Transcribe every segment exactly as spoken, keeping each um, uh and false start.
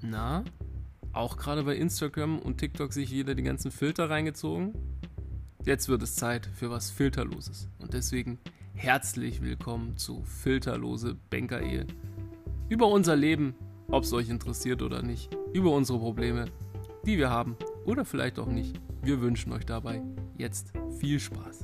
Na, auch gerade bei Instagram und TikTok sich wieder die ganzen Filter reingezogen? Jetzt wird es Zeit für was Filterloses. Und deswegen herzlich willkommen zu Filterlose Banker-Ehe. Über unser Leben, ob es euch interessiert oder nicht. Über unsere Probleme, die wir haben oder vielleicht auch nicht. Wir wünschen euch dabei jetzt viel Spaß.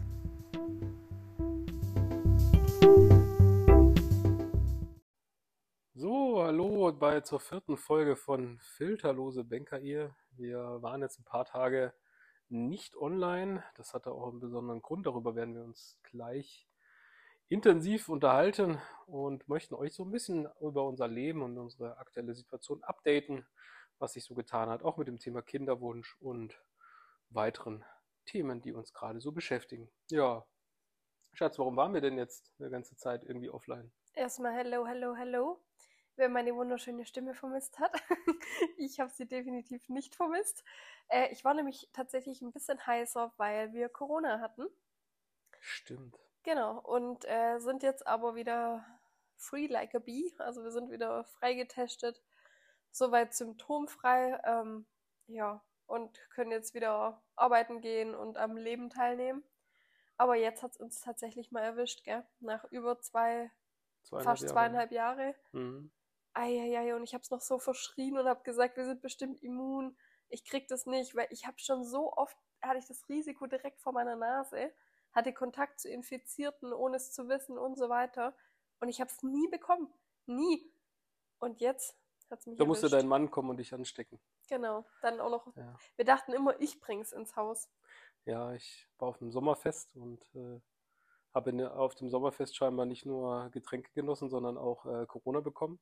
So, hallo bei zur vierten Folge von Filterlose Banker-Ehe. Wir waren jetzt ein paar Tage nicht online. Das hatte auch einen besonderen Grund. Darüber werden wir uns gleich intensiv unterhalten und möchten euch so ein bisschen über unser Leben und unsere aktuelle Situation updaten, was sich so getan hat, auch mit dem Thema Kinderwunsch und weiteren Themen, die uns gerade so beschäftigen. Ja, Schatz, warum waren wir denn jetzt eine ganze Zeit irgendwie offline? Erstmal hello, hello, hello. Wer meine wunderschöne Stimme vermisst hat. Ich habe sie definitiv nicht vermisst. Äh, ich war nämlich tatsächlich ein bisschen heißer, weil wir Corona hatten. Stimmt. Genau. Und äh, sind jetzt aber wieder free like a bee. Also wir sind wieder freigetestet. Soweit symptomfrei. Ähm, ja. Und können jetzt wieder arbeiten gehen und am Leben teilnehmen. Aber jetzt hat es uns tatsächlich mal erwischt, gell? Nach über zwei, Zweieinhalb fast Jahre. zweieinhalb Jahre. Mhm. Eieiei, und ich habe es noch so verschrien und habe gesagt, wir sind bestimmt immun. Ich krieg das nicht, weil ich habe schon so oft, hatte ich das Risiko direkt vor meiner Nase, hatte Kontakt zu Infizierten, ohne es zu wissen und so weiter. Und ich habe es nie bekommen. Nie. Und jetzt hat es mich Da musste erwischt. dein Mann kommen und dich anstecken. Genau. Dann auch noch, Ja, wir dachten immer, ich bring's ins Haus. ja, ich war auf dem Sommerfest und äh, habe in- auf dem Sommerfest scheinbar nicht nur Getränke genossen, sondern auch äh, Corona bekommen.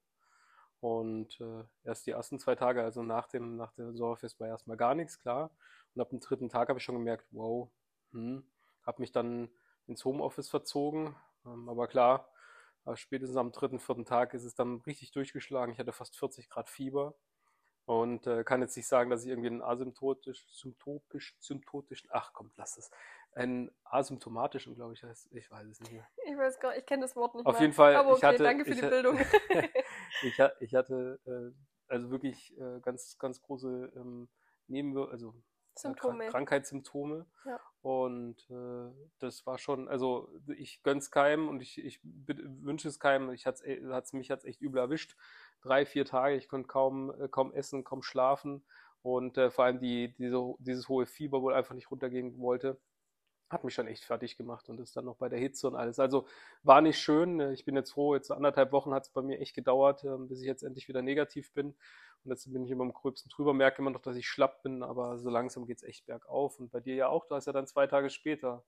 Und äh, erst die ersten zwei Tage, also nach dem, nach dem Sommerfest, war erstmal gar nichts, klar. Und ab dem dritten Tag habe ich schon gemerkt, wow, hm, habe mich dann ins Homeoffice verzogen. Ähm, aber klar, äh, spätestens am dritten, vierten Tag ist es dann richtig durchgeschlagen. Ich hatte fast vierzig Grad Fieber und äh, kann jetzt nicht sagen, dass ich irgendwie einen asymptotisch, symptotisch, symptotischen, ach komm, lass es, einen asymptomatischen, glaube ich, heißt, ich weiß es nicht mehr. Ich weiß gar nicht, ich kenne das Wort nicht Auf mal. jeden Fall, Aber ich okay, hatte, danke für ich, die Bildung. ich, ha- ich hatte äh, also wirklich äh, ganz, ganz große ähm, Nebenwir also ja, Krank Symptome. Krankheitssymptome. Ja. Und äh, das war schon, also ich gönn's keinem und ich, ich wünsche es keinem. Ich hat's, äh, hat's, mich hat's echt übel erwischt. Drei, vier Tage, ich konnte kaum, äh, kaum essen, kaum schlafen. Und äh, vor allem die, diese, dieses hohe Fieber wohl einfach nicht runtergehen wollte. Hat mich schon echt fertig gemacht und ist dann noch bei der Hitze und alles. Also war nicht schön. Ich bin jetzt froh, jetzt anderthalb Wochen hat es bei mir echt gedauert, ähm, bis ich jetzt endlich wieder negativ bin. Und jetzt bin ich immer am gröbsten drüber, merke immer noch, dass ich schlapp bin, aber so langsam geht es echt bergauf. Und bei dir ja auch, du hast ja dann zwei Tage später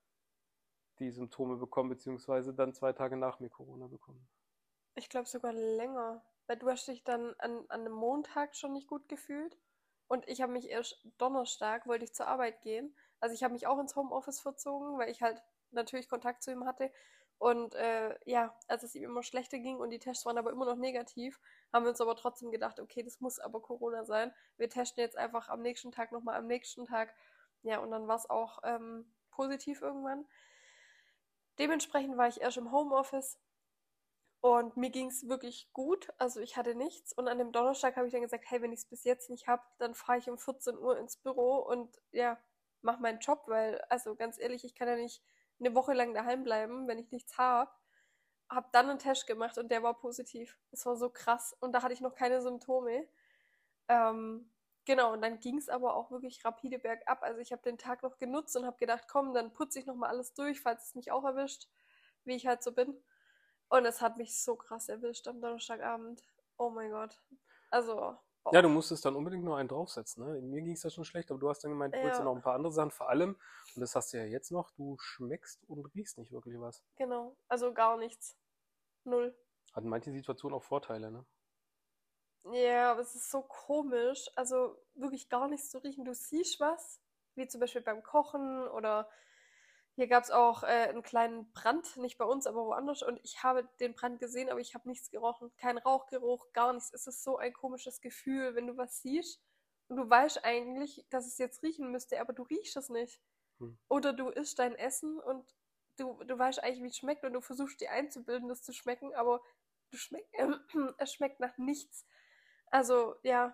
die Symptome bekommen, beziehungsweise dann zwei Tage nach mir Corona bekommen. Ich glaube sogar länger. Weil du hast dich dann an, an einem Montag schon nicht gut gefühlt. Und ich habe mich erst Donnerstag, wollte ich zur Arbeit gehen. Also ich habe mich auch ins Homeoffice verzogen, weil ich halt natürlich Kontakt zu ihm hatte. Und äh, ja, als es ihm immer schlechter ging und die Tests waren aber immer noch negativ, haben wir uns aber trotzdem gedacht, okay, das muss aber Corona sein. Wir testen jetzt einfach am nächsten Tag nochmal am nächsten Tag. Ja, und dann war es auch ähm, positiv irgendwann. Dementsprechend war ich erst im Homeoffice und mir ging es wirklich gut, also ich hatte nichts. Und an dem Donnerstag habe ich dann gesagt, hey, wenn ich es bis jetzt nicht habe, dann fahre ich um vierzehn Uhr ins Büro und ja, mache meinen Job, weil, also ganz ehrlich, ich kann ja nicht eine Woche lang daheim bleiben, wenn ich nichts habe. Hab dann einen Test gemacht und der war positiv. Das war so krass und da hatte ich noch keine Symptome. Ähm, genau, und dann ging es aber auch wirklich rapide bergab. Also ich habe den Tag noch genutzt und habe gedacht, komm, dann putze ich nochmal alles durch, falls es mich auch erwischt, wie ich halt so bin. Und es hat mich so krass erwischt am Donnerstagabend. Oh mein Gott. Also, Ja, boah. du musstest dann unbedingt noch einen draufsetzen. Ne? Mir ging es ja schon schlecht, aber du hast dann gemeint, du willst ja Ja, noch ein paar andere Sachen. Vor allem, und das hast du ja jetzt noch, du schmeckst und riechst nicht wirklich was. genau. Also gar nichts. Null. Hat in manchen Situationen auch Vorteile, ne? Ja, aber es ist so komisch. Also wirklich gar nichts zu riechen. Du siehst was, wie zum Beispiel beim Kochen oder hier gab es auch äh, einen kleinen Brand, nicht bei uns, aber woanders. Und ich habe den Brand gesehen, aber ich habe nichts gerochen. Kein Rauchgeruch, gar nichts. Es ist so ein komisches Gefühl, wenn du was siehst und du weißt eigentlich, dass es jetzt riechen müsste, aber du riechst es nicht. Hm. Oder du isst dein Essen und du, du weißt eigentlich, wie es schmeckt und du versuchst dir einzubilden, das zu schmecken, aber du schmeck, äh, es schmeckt nach nichts. Also, ja,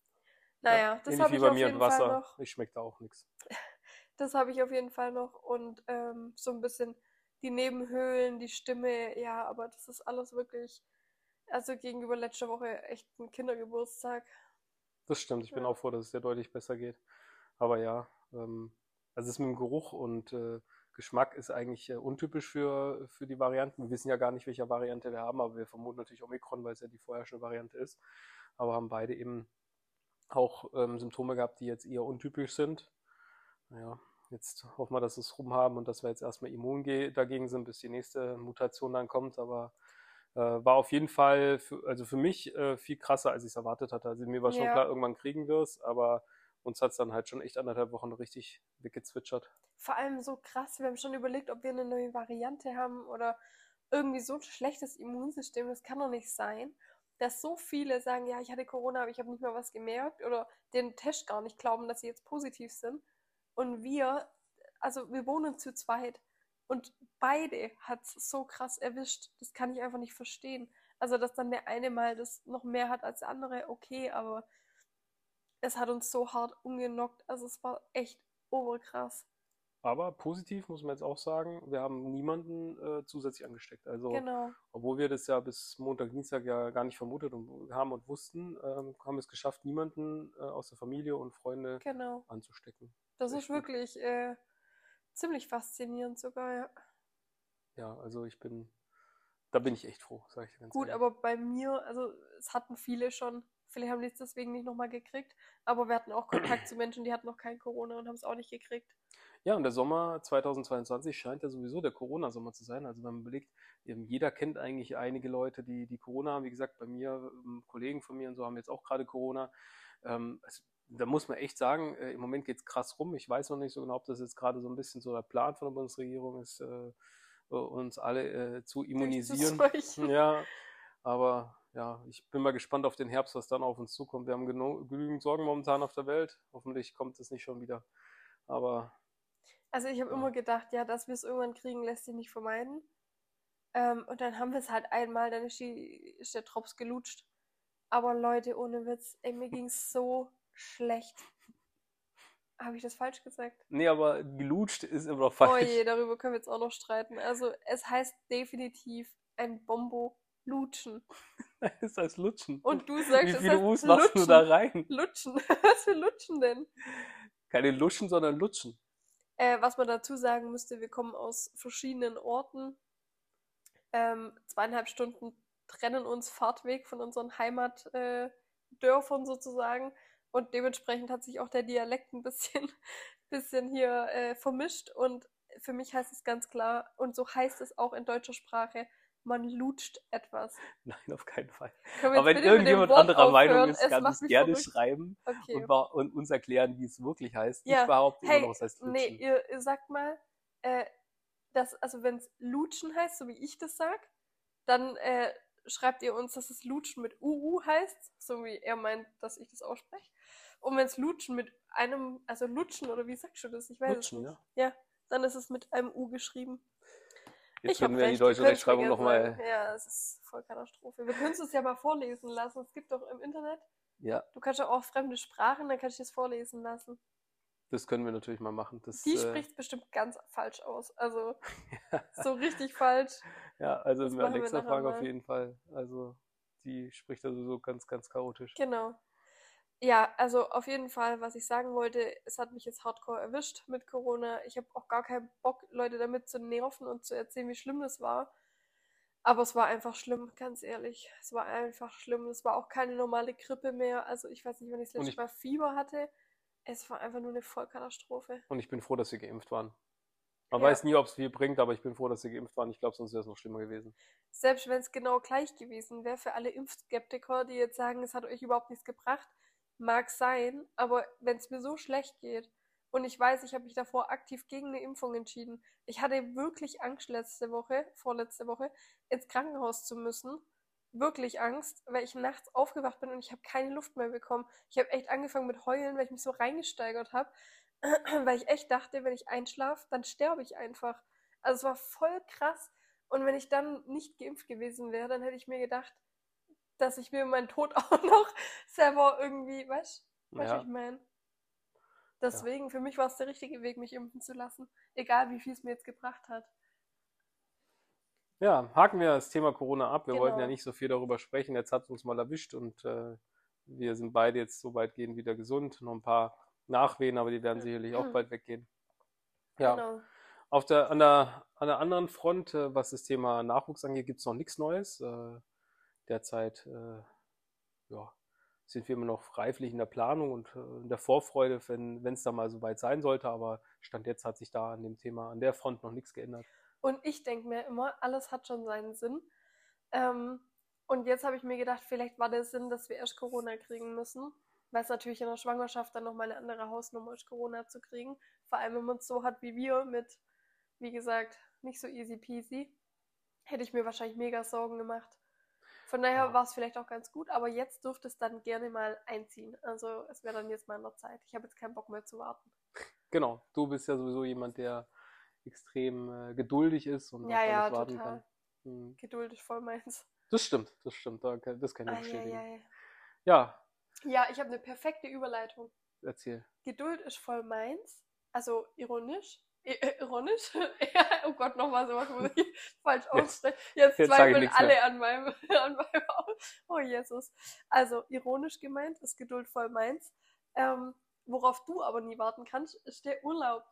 Ja, naja, das ähnlich habe wie ich bei auf mir und jeden Fall Wasser. noch. Ich schmecke da auch nichts. Das habe ich auf jeden Fall noch. Und ähm, so ein bisschen die Nebenhöhlen, die Stimme, ja, aber das ist alles wirklich, also gegenüber letzter Woche echt ein Kindergeburtstag. Das stimmt, ich bin Ja. auch froh, dass es dir deutlich besser geht. Aber ja, ähm, also es mit dem Geruch und äh, Geschmack ist eigentlich äh, untypisch für, für die Varianten. Wir wissen ja gar nicht, welche Variante wir haben, aber wir vermuten natürlich Omikron, weil es ja die vorherrschende Variante ist. Aber haben beide eben auch ähm, Symptome gehabt, die jetzt eher untypisch sind. Naja, jetzt hoffen wir, dass wir es rum haben und dass wir jetzt erstmal immun ge- dagegen sind, bis die nächste Mutation dann kommt. Aber äh, war auf jeden Fall, für, also für mich äh, viel krasser, als ich es erwartet hatte. Also mir war schon Ja, klar, irgendwann kriegen wir es, aber uns hat es dann halt schon echt anderthalb Wochen richtig weggezwitschert. vor allem so krass. Wir haben schon überlegt, ob wir eine neue Variante haben oder irgendwie so ein schlechtes Immunsystem. Das kann doch nicht sein, dass so viele sagen, ja, ich hatte Corona, aber ich habe nicht mal was gemerkt oder den Test gar nicht glauben, dass sie jetzt positiv sind. Und wir, also wir wohnen zu zweit und beide hat es so krass erwischt. Das kann ich einfach nicht verstehen. Also, dass dann der eine mal das noch mehr hat als der andere, okay, aber es hat uns so hart umgenockt. Also es war echt oberkrass. Aber positiv muss man jetzt auch sagen, wir haben niemanden äh, zusätzlich angesteckt. Also, Genau, obwohl wir das ja bis Montag, Dienstag ja gar nicht vermutet und haben und wussten, ähm, haben wir es geschafft, niemanden äh, aus der Familie und Freunde genau. anzustecken. Das Das ist ist echt gut. wirklich äh, ziemlich faszinierend sogar, ja. Ja, also ich bin, da bin ich echt froh, sage ich dir ganz Gut, ehrlich. aber bei mir, also es hatten viele schon, viele haben es deswegen nicht nochmal gekriegt, aber wir hatten auch Kontakt zu Menschen, die hatten noch kein Corona und haben es auch nicht gekriegt. Ja, und der Sommer zweitausendzweiundzwanzig scheint ja sowieso der Corona-Sommer zu sein. Also wenn man überlegt, eben jeder kennt eigentlich einige Leute, die, die Corona haben. Wie gesagt, bei mir, ähm, Kollegen von mir und so haben jetzt auch gerade Corona. Ähm, es, da muss man echt sagen, äh, im Moment geht es krass rum. Ich weiß noch nicht so genau, ob das jetzt gerade so ein bisschen so der Plan von der Bundesregierung ist, äh, äh, uns alle äh, zu immunisieren. Durchzuseuchen. Ja, aber ja, ich bin mal gespannt auf den Herbst, was dann auf uns zukommt. Wir haben geno- genügend Sorgen momentan auf der Welt. Hoffentlich kommt es nicht schon wieder. Aber Also ich habe immer ja. gedacht, ja, dass wir es irgendwann kriegen, lässt sich nicht vermeiden. Ähm, und dann haben wir es halt einmal, dann ist, die, ist der Drops gelutscht. Aber Leute, ohne Witz, ey, mir ging es so schlecht. Habe ich das falsch gesagt? Nee, aber gelutscht ist immer noch Oh je, falsch. darüber können wir jetzt auch noch streiten. Also, es heißt definitiv ein Bombo-Lutschen. Das heißt Lutschen. Und du sagst, Wie es viele heißt U's machst du da Lutschen. rein? Lutschen. Was für Lutschen denn? Keine Luschen, sondern Lutschen. Äh, was man dazu sagen müsste, wir kommen aus verschiedenen Orten. Ähm, zweieinhalb Stunden trennen uns Fahrtweg von unseren Heimatdörfern äh, Dörfern sozusagen. Und dementsprechend hat sich auch der Dialekt ein bisschen, bisschen hier äh, vermischt. Und für mich heißt es ganz klar, und so heißt es auch in deutscher Sprache, man lutscht etwas. Nein, auf keinen Fall. Können wir Aber jetzt wenn bitte mit dem irgendjemand Wort anderer Meinung aufhören? ist, Es kann macht es mich gerne verrückt. schreiben und, Okay. wa- und uns erklären, wie es wirklich heißt. Ich Ja, behaupte immer noch, hey, es heißt nee, Lutschen. ihr, ihr sagt mal, äh, dass, also wenn es Lutschen heißt, so wie ich das sag, dann äh, schreibt ihr uns, dass es Lutschen mit U U heißt, so wie er meint, dass ich das ausspreche. Und wenn es Lutschen mit einem, also Lutschen oder wie sagst du das? Ich weiß es Lutschen, nicht. ja. Ja, dann ist es mit einem U geschrieben. Jetzt Ich können habe wir die recht, ihr deutsche könnt es mir Rechtschreibung gerne sagen. nochmal. Ja, es ist voll Katastrophe. Wir können es ja mal vorlesen lassen. Es gibt doch im Internet. Ja, Du kannst ja auch fremde Sprachen, dann kann ich das vorlesen lassen. das können wir natürlich mal machen. Das, Die äh, spricht bestimmt ganz falsch aus. Also so richtig falsch. ja, also Das mit machen wir Alexa nachher fragen auf mal. jeden Fall. Also die spricht da sowieso ganz, ganz chaotisch. Genau. Ja, also auf jeden Fall, was ich sagen wollte, es hat mich jetzt hardcore erwischt mit Corona. Ich habe auch gar keinen Bock, Leute damit zu nerven und zu erzählen, wie schlimm das war. Aber es war einfach schlimm, ganz ehrlich. Es war einfach schlimm. Es war auch keine normale Grippe mehr. Also ich weiß nicht, wann ich das Und letzte ich, Mal Fieber hatte. Es war einfach nur eine Vollkatastrophe. und ich bin froh, dass wir geimpft waren. Man Ja, weiß nie, ob es viel bringt, aber ich bin froh, dass wir geimpft waren. Ich glaube, sonst wäre es noch schlimmer gewesen. selbst wenn es genau gleich gewesen wäre für alle Impfskeptiker, die jetzt sagen, es hat euch überhaupt nichts gebracht, mag sein, aber wenn es mir so schlecht geht und ich weiß, ich habe mich davor aktiv gegen eine Impfung entschieden, ich hatte wirklich Angst letzte Woche, vorletzte Woche, ins Krankenhaus zu müssen. Wirklich Angst, weil ich nachts aufgewacht bin und ich habe keine Luft mehr bekommen. Ich habe echt angefangen mit Heulen, weil ich mich so reingesteigert habe, weil ich echt dachte, wenn ich einschlafe, dann sterbe ich einfach. Also es war voll krass. Und wenn ich dann nicht geimpft gewesen wäre, dann hätte ich mir gedacht, dass ich mir meinen Tod auch noch selber irgendwie, weißt du, weißt, was Ja, ich meine? ja. Deswegen, für mich war es der richtige Weg, mich impfen zu lassen. Egal, wie viel es mir jetzt gebracht hat. Ja, haken wir das Thema Corona ab. Wir wollten ja Genau. nicht so viel darüber sprechen. Jetzt hat es uns mal erwischt und äh, wir sind beide jetzt so weitgehend wieder gesund. Noch ein paar Nachwehen, aber die werden sicherlich auch bald weggehen. Ja, Genau. auf der, an der, an der anderen Front, äh, was das Thema Nachwuchs angeht, gibt es noch nichts Neues. Äh, derzeit äh, ja, sind wir immer noch reiflich in der Planung und äh, in der Vorfreude, wenn es da mal so weit sein sollte. Aber Stand jetzt hat sich da an dem Thema, an der Front noch nichts geändert. Und ich denke mir immer, alles hat schon seinen Sinn. Ähm, und jetzt habe ich mir gedacht, vielleicht war der Sinn, dass wir erst Corona kriegen müssen. Weil es natürlich in der Schwangerschaft dann nochmal eine andere Hausnummer ist, Corona zu kriegen. Vor allem, wenn man es so hat wie wir, mit, wie gesagt, nicht so easy peasy, hätte ich mir wahrscheinlich mega Sorgen gemacht. Von daher Ja. war es vielleicht auch ganz gut, aber jetzt dürfte es dann gerne mal einziehen. Also es wäre dann jetzt mal an der Zeit. Ich habe jetzt keinen Bock mehr zu warten. Genau, du bist ja sowieso jemand, der extrem äh, geduldig ist und Ja, auf alles ja, warten total. kann. Hm. Geduld ist voll meins. Das stimmt, das stimmt, da kann- das kann ich bestätigen. Eieiei. Ja, Ja, ich habe eine perfekte Überleitung. erzähl. Geduld ist voll meins. Also ironisch. I äh, ironisch? Ja, oh Gott, nochmal sowas muss ich falsch Jetzt, aussprechen. Jetzt jetzt sage ich zweifeln nichts alle mehr. an meinem, an meinem Aus. Oh Jesus. Also ironisch gemeint ist Geduld voll meins. Ähm, worauf du aber nie warten kannst, ist der Urlaub.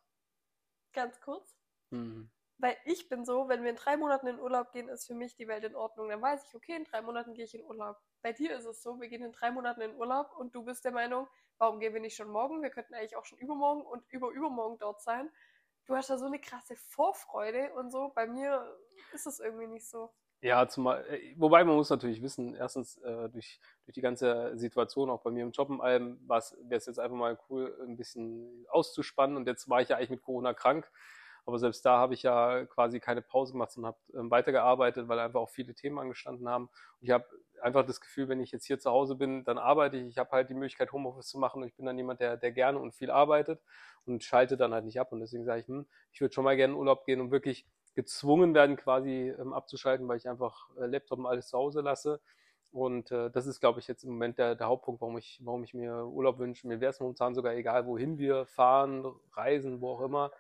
Ganz kurz. Mhm. Weil ich bin so, wenn wir in drei Monaten in Urlaub gehen, ist für mich die Welt in Ordnung. Dann weiß ich, okay, in drei Monaten gehe ich in Urlaub. Bei dir ist es so, wir gehen in drei Monaten in Urlaub und du bist der Meinung, warum gehen wir nicht schon morgen? Wir könnten eigentlich auch schon übermorgen und überübermorgen dort sein. Du hast da so eine krasse Vorfreude und so. Bei mir ist es irgendwie nicht so. Ja, zumal, äh, wobei man muss natürlich wissen, erstens äh, durch, durch die ganze Situation, auch bei mir im Job im allem, wäre es jetzt einfach mal cool, ein bisschen auszuspannen. Und jetzt war ich ja eigentlich mit Corona krank. Aber selbst da habe ich ja quasi keine Pause gemacht, sondern habe ähm, weitergearbeitet, weil einfach auch viele Themen angestanden haben. Und ich habe einfach das Gefühl, wenn ich jetzt hier zu Hause bin, dann arbeite ich. Ich habe halt die Möglichkeit, Homeoffice zu machen. Und ich bin dann jemand, der, der gerne und viel arbeitet und schalte dann halt nicht ab. Und deswegen sage ich, hm, ich würde schon mal gerne in Urlaub gehen und wirklich gezwungen werden, quasi ähm, abzuschalten, weil ich einfach äh, Laptop und alles zu Hause lasse. Und äh, das ist, glaube ich, jetzt im Moment der, der Hauptpunkt, warum ich, warum ich mir Urlaub wünsche. Mir wäre es momentan sogar egal, wohin wir fahren, reisen, wo auch immer.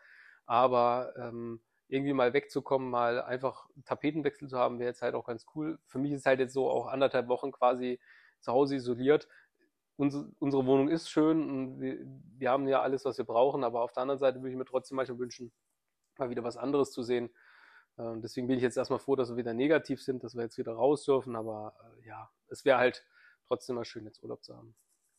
Aber ähm, irgendwie mal wegzukommen, mal einfach einen Tapetenwechsel zu haben, wäre jetzt halt auch ganz cool. Für mich ist es halt jetzt so auch anderthalb Wochen quasi zu Hause isoliert. Unsere, unsere Wohnung ist schön und wir, wir haben ja alles, was wir brauchen, aber auf der anderen Seite würde ich mir trotzdem manchmal wünschen, mal wieder was anderes zu sehen. Ähm, deswegen bin ich jetzt erstmal froh, dass wir wieder negativ sind, dass wir jetzt wieder raus dürfen, aber äh, ja, es wäre halt trotzdem mal schön, jetzt Urlaub zu haben.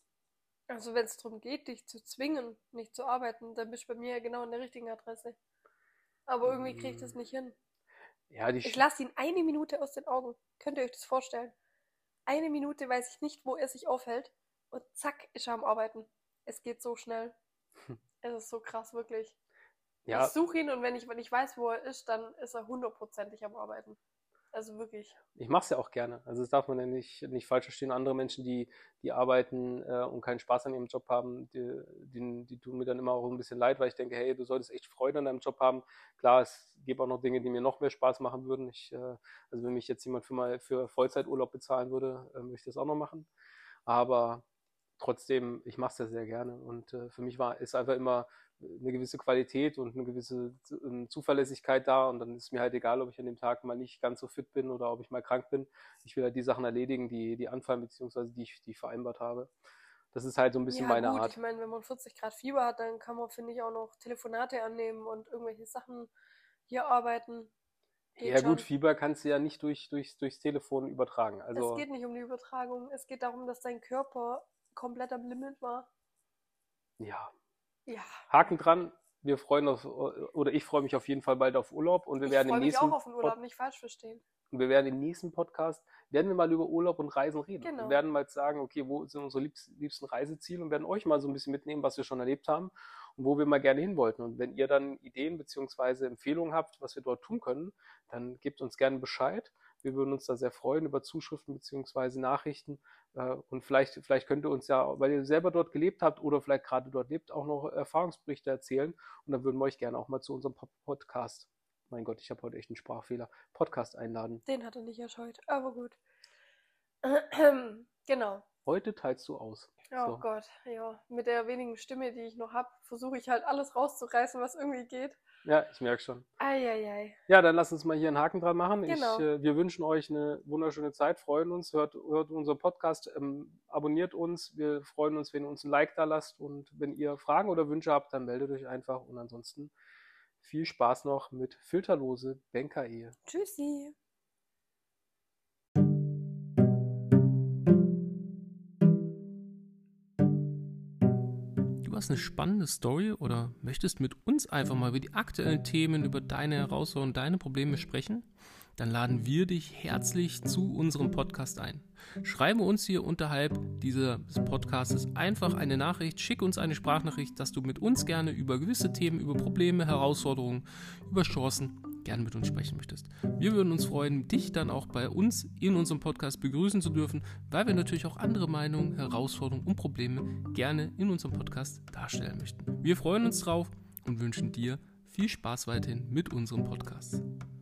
Also wenn es darum geht, dich zu zwingen, nicht zu arbeiten, dann bist du bei mir ja genau an der richtigen Adresse. Aber irgendwie kriege ich das nicht hin. Ja, die, Ich lasse ihn eine Minute aus den Augen. Könnt ihr euch das vorstellen? Eine Minute weiß ich nicht, wo er sich aufhält. Und zack, ist er am Arbeiten. Es geht so schnell. Es ist so krass, wirklich. Ich ja, suche ihn und wenn ich, wenn ich weiß, wo er ist, dann ist er hundertprozentig am Arbeiten. Also wirklich. ich mache es ja auch gerne. Also das darf man ja nicht, nicht falsch verstehen. Andere Menschen, die, die arbeiten äh, und keinen Spaß an ihrem Job haben, die, die, die tun mir dann immer auch ein bisschen leid, weil ich denke, hey, du solltest echt Freude an deinem Job haben. Klar, es gibt auch noch Dinge, die mir noch mehr Spaß machen würden. Ich, äh, also wenn mich jetzt jemand für mal für Vollzeiturlaub bezahlen würde, äh, möchte ich das auch noch machen. Aber trotzdem, ich mache es ja sehr gerne. Und äh, für mich war ist einfach immer eine gewisse Qualität und eine gewisse äh, Zuverlässigkeit da. Und dann ist mir halt egal, ob ich an dem Tag mal nicht ganz so fit bin oder ob ich mal krank bin. Ich will halt die Sachen erledigen, die, die anfallen, beziehungsweise die ich, die ich vereinbart habe. Das ist halt so ein bisschen Ja, meine gut, ich Art. meine, wenn man vierzig Grad Fieber hat, dann kann man, finde ich, auch noch Telefonate annehmen und irgendwelche Sachen hier arbeiten. Geht Ja gut, schon. Fieber kannst du ja nicht durch, durch, durchs Telefon übertragen. Es Also geht nicht um die Übertragung. Es geht darum, dass dein Körper komplett am Limit war. ja, Ja, Haken dran. Wir freuen uns, oder ich freue mich auf jeden Fall bald auf Urlaub und wir ich werden im freue mich auch nächsten auf den Pod Urlaub, nicht falsch verstehen. Und wir werden im nächsten Podcast, werden wir mal über Urlaub und Reisen reden. Wir Genau. werden mal sagen, okay, wo sind unsere liebsten Reiseziele und werden euch mal so ein bisschen mitnehmen, was wir schon erlebt haben und wo wir mal gerne hin wollten. Und wenn ihr dann Ideen bzw. Empfehlungen habt, was wir dort tun können, dann gebt uns gerne Bescheid. Wir würden uns da sehr freuen über Zuschriften bzw. Nachrichten. Und vielleicht, vielleicht könnt ihr uns ja, weil ihr selber dort gelebt habt oder vielleicht gerade dort lebt, auch noch Erfahrungsberichte erzählen. Und dann würden wir euch gerne auch mal zu unserem Podcast, mein Gott, ich habe heute echt einen Sprachfehler, Podcast einladen. Den hat er nicht erscheut, aber gut. Genau. Heute teilst du aus. Oh So. Gott, ja. Mit der wenigen Stimme, die ich noch habe, versuche ich halt alles rauszureißen, was irgendwie geht. Ja, ich merke schon. Eieiei. Ja, dann lass uns mal hier einen Haken dran machen. Genau. Ich, äh, wir wünschen euch eine wunderschöne Zeit, freuen uns, hört, hört unseren Podcast, ähm, abonniert uns. Wir freuen uns, wenn ihr uns ein Like da lasst und wenn ihr Fragen oder Wünsche habt, dann meldet euch einfach und ansonsten viel Spaß noch mit Filterlose Banker-Ehe. Tschüssi. Du hast eine spannende Story oder möchtest mit uns einfach mal über die aktuellen Themen, über deine Herausforderungen, deine Probleme sprechen? Dann laden wir dich herzlich zu unserem Podcast ein. Schreibe uns hier unterhalb dieses Podcasts einfach eine Nachricht, schick uns eine Sprachnachricht, dass du mit uns gerne über gewisse Themen, über Probleme, Herausforderungen, über Chancen gerne mit uns sprechen möchtest. Wir würden uns freuen, dich dann auch bei uns in unserem Podcast begrüßen zu dürfen, weil wir natürlich auch andere Meinungen, Herausforderungen und Probleme gerne in unserem Podcast darstellen möchten. Wir freuen uns drauf und wünschen dir viel Spaß weiterhin mit unserem Podcast.